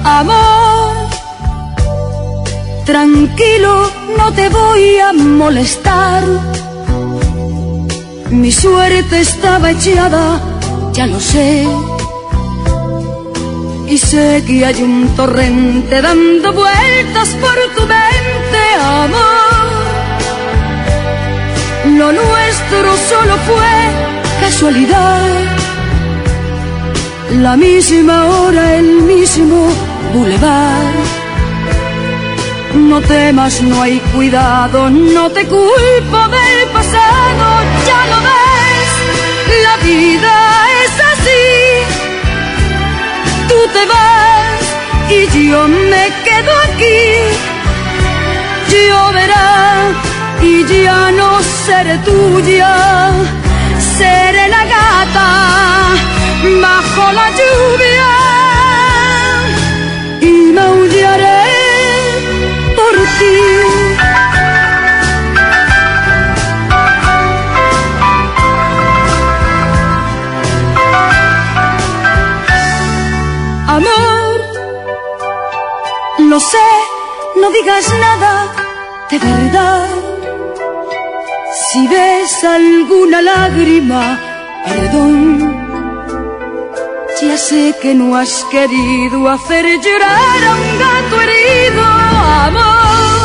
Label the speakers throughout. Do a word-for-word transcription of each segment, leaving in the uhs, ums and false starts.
Speaker 1: Amor, tranquilo, no te voy a molestar. Mi suerte estaba echada, ya lo sé. Y sé que hay un torrente dando vueltas por tu mente, amor. Lo nuestro solo fue casualidad. La misma hora, el mismo bulevar. No temas, no hay cuidado, no te culpo del pasado. Ya lo ves, la vida es así. Tú te vas y yo me quedo aquí. Lloverá y ya no seré tuya. Seré la gata bajo la lluvia y maullaré por ti. Amor, lo sé, no digas nada de verdad. Si ves alguna lágrima, perdón. Ya sé que no has querido hacer llorar a un gato herido, amor.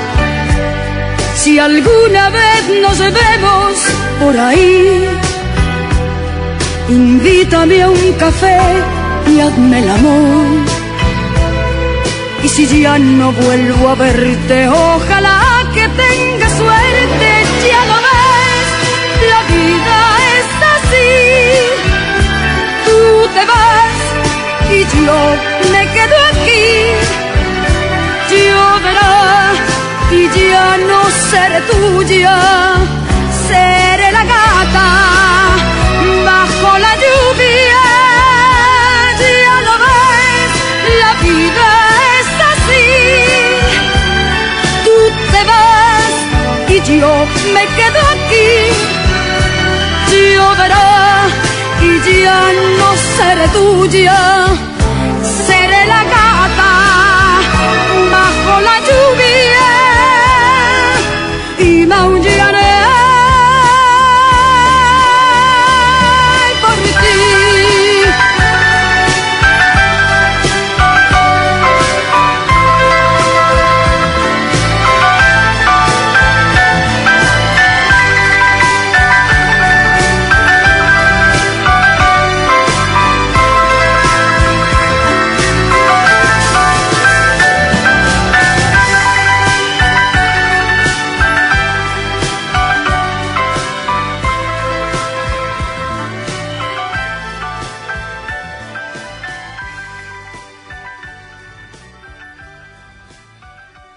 Speaker 1: Si alguna vez nos vemos por ahí, invítame a un café y hazme el amor. Y si ya no vuelvo a verte, ojalá que tengas suerte. Ya lo ves, la vida es así. Tú te vas y yo me quedo aquí. Lloverá y ya no seré tuya. Seré la gata bajo la lluvia. Ya lo ves, la vida es así. Tú te vas y yo me quedo aquí. Lloverá y ya no seré tuya.